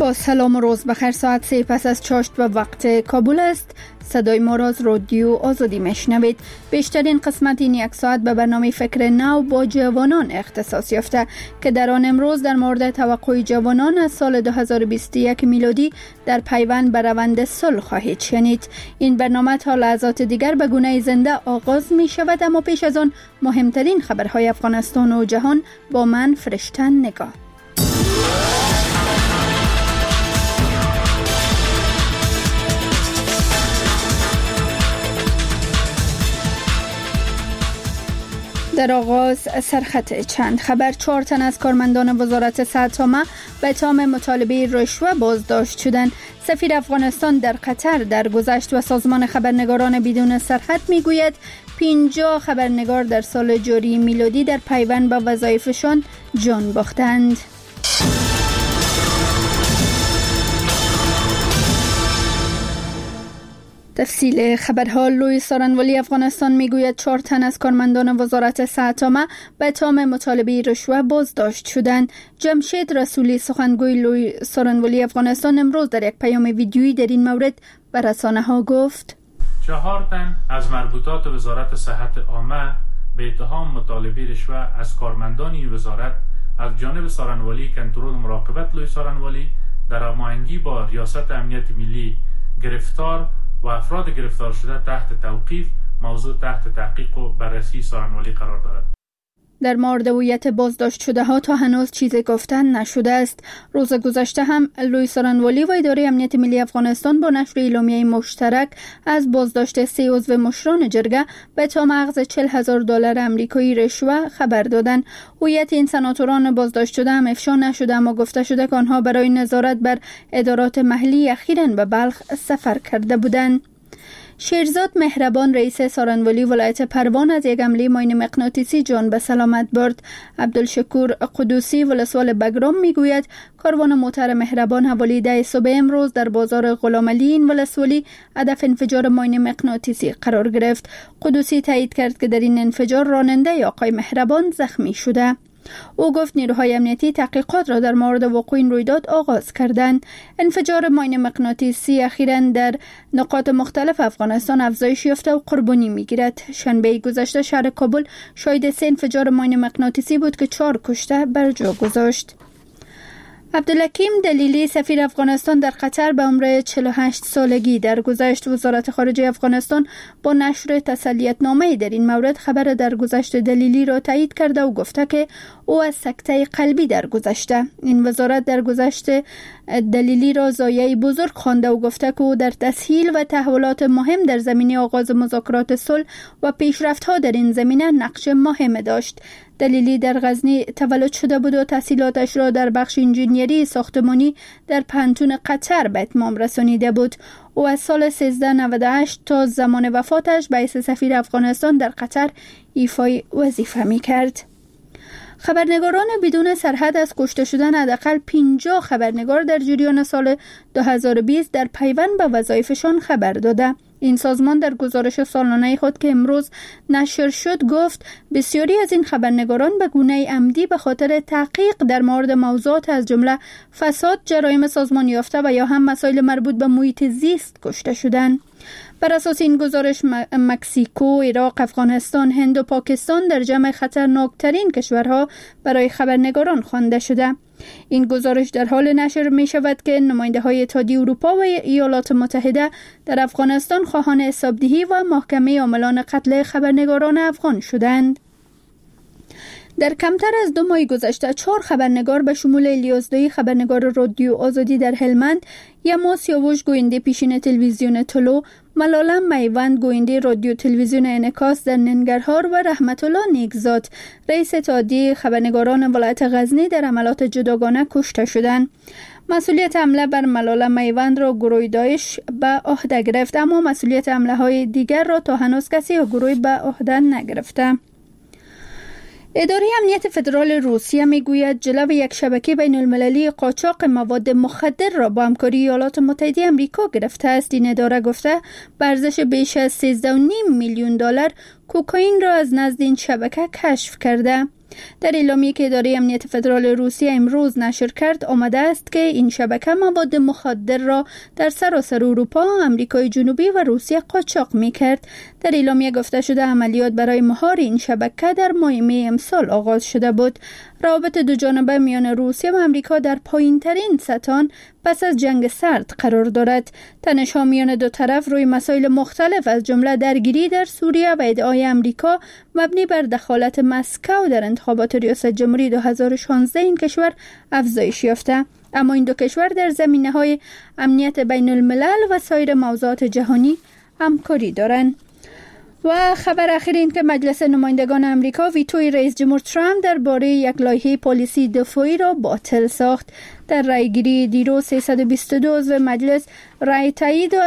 با سلام و روز بخیر. ساعت 3 پس از چاشت و وقت کابل است. صدای ما را از رادیو آزادی میشنوید. بیشترین قسمت این یک ساعت به برنامه فکر نو با جوانان اختصاص یافته که در آن امروز در مورد توقع جوانان از سال 2021 میلادی در پیوند به روند صلح خواهید شنید. این برنامه تا لحظات دیگر به گونه زنده آغاز می شود، اما پیش از آن مهمترین خبرهای افغانستان و جهان با من فرشتن نگاه. در آغاز سرخط چند خبر. 4 تن از کارمندان وزارت صحت عامه به اتهام مطالبه رشوه بازداشت شدند. سفیر افغانستان در قطر درگذشت و سازمان خبرنگاران بدون سرحد میگوید 50 خبرنگار در سال جاری میلادی در پیوند به وظایفشان جان باختند. تفصیل خبرها. لوی سارنوالی افغانستان میگوید 4 تن از کارمندان وزارت صحت عامه به اتهام مطالبه رشوه بازداشت شدند. جمشید رسولی سخنگوی لوی سارنوالی افغانستان امروز در یک پیام ویدیویی در این مورد به رسانه‌ها گفت 4 تن از مربوطات وزارت صحت عامه به اتهام مطالبه رشوه از کارمندان این وزارت از جانب سارنوالی کنترل و مراقبت لوی سارنوالی در هماهنگی با ریاست امنیت ملی گرفتار و افراد گرفتار شده تحت توقیف موضوع تحت تحقیق و بررسی سارنوالی قرار دارد. در مورد هویت بازداشت شده ها تا هنوز چیزی گفتن نشده است. روز گذشته هم لوی سارنوالی و اداره امنیت ملی افغانستان با نشر اعلامیه مشترک از بازداشت 3 عضو مشران جرگه به اتهام اخذ $40,000 آمریکایی رشوه خبر دادند. هویت این سناتوران بازداشت شده هم افشا نشده، اما گفته شده که آنها برای نظارت بر ادارات محلی اخیراً به بلخ سفر کرده بودند. شیرزاد مهربان رئیس سارنوالی ولایت پروان از یک حمله ماین مغناطیسی جان به سلامت برد. عبدالشکور قدوسی ولسوال بگرام میگوید کاروان موتر مهربان حوالی 10 صبح امروز در بازار غلامعلی این ولسوالی هدف انفجار ماین مغناطیسی قرار گرفت. قدوسی تایید کرد که در این انفجار راننده آقای مهربان زخمی شده. او گفت نیروهای امنیتی تحقیقات را در مورد وقوع این رویداد آغاز کردند. انفجار ماین مغناطیسی اخیراً در نقاط مختلف افغانستان افزایش یافته و قربانی میگیرد. شنبه گذشته شهر کابل شاهد 3 انفجار ماین مغناطیسی بود که 4 کشته بر جا گذاشت. عبدالحکیم دلیلی سفیر افغانستان در قطر به عمر 48 سالگی درگذشت. وزارت خارجه افغانستان با نشر تسلیت‌نامه‌ای در این مورد خبر درگذشت دلیلی را تایید کرده و گفته که او از سکته قلبی درگذشته. این وزارت درگذشت دلیلی را ضایعه بزرگ خوانده و گفته که او در تسهیل و تحولات مهم در زمینه آغاز مذاکرات صلح و پیشرفت‌ها در این زمینه نقش مهم داشت. دلیلی در غزنی تولد شده بود و تحصیلاتش را در بخش انجینیری ساختمانی در پانتون قطر به اتمام رسانیده بود. او از سال 1398 تا زمان وفاتش به حیث سفیر افغانستان در قطر ایفای وظیفه می‌کرد. خبرنگاران بدون سرحد از کشته شدن حداقل 50 خبرنگار در جریان سال 2020 در پیوند به وظایفشان خبر داده. این سازمان در گزارش سالانه خود که امروز نشر شد گفت بسیاری از این خبرنگاران به گونه عمدی به خاطر تحقیق در مورد موضوعات از جمله فساد، جرایم سازمان یافته و یا هم مسائل مربوط به محیط زیست کشته شدند. بر اساس این گزارش مکزیکو، عراق، افغانستان، هند و پاکستان در جمع خطرناکترین کشورها برای خبرنگاران خوانده شده. این گزارش در حال نشر می شود که نماینده های اتحادیه اروپا و ایالات متحده در افغانستان خواهان حسابدهی و محاکمه عاملان قتل خبرنگاران افغان شدند. در کمتر از 2 ماه گذشته 4 خبرنگار به شمول الیاس دایی خبرنگار رادیو آزادی در هلمند، یما سیاوش گوینده پیشین تلویزیون طلو، ملاله میوند گوینده رادیو تلویزیون انعکاس در ننگرهار و رحمت الله نیکزاد رئیس اتحادیه خبرنگاران ولایت غزنی در عملیات جداگانه کشته شدند. مسئولیت حمله بر ملاله میوند را گروه داعش به عهده گرفت، اما مسئولیت حمله های دیگر را تا هنوز کسی یا گروهی به عهده نگرفته. اداره امنیت فدرال روسیه میگوید جلو یک شبکه بین المللی قاچاق مواد مخدر را با همکاری ایالات متحده آمریکا گرفته است. این اداره گفته به ارزش بیش از $13.5 میلیون کوکائین را از نزد این شبکه کشف کرده. در اعلامیه‌ای که اداره امنیت فدرال روسیه امروز نشر کرد آمده است که این شبکه مواد مخدر را در سراسر اروپا، آمریکای جنوبی و روسیه قاچاق می‌کرد. در اعلامیه گفته شده عملیات برای مهار این شبکه در ماه می امسال آغاز شده بود. روابط دو جانبه میان روسیه و آمریکا در پایین‌ترین سطح پس از جنگ سرد قرار دارد. تنش‌ها میان دو طرف روی مسائل مختلف از جمله درگیری در سوریه و ادعای آمریکا مبنی بر دخالت مسکو در انتخابات ریاست جمهوری 2016 این کشور افزایش یافته. اما این دو کشور در زمینه‌های امنیت بین الملل و سایر موضوعات جهانی همکاری دارند. و خبر اخیر این که مجلس نمایندگان آمریکا ویتوی رئیس جمهور ترامپ درباره یک لایحه پالیسی دفاعی را باطل ساخت. در رأیگیری دیروز 322 عضو مجلس رأی تایید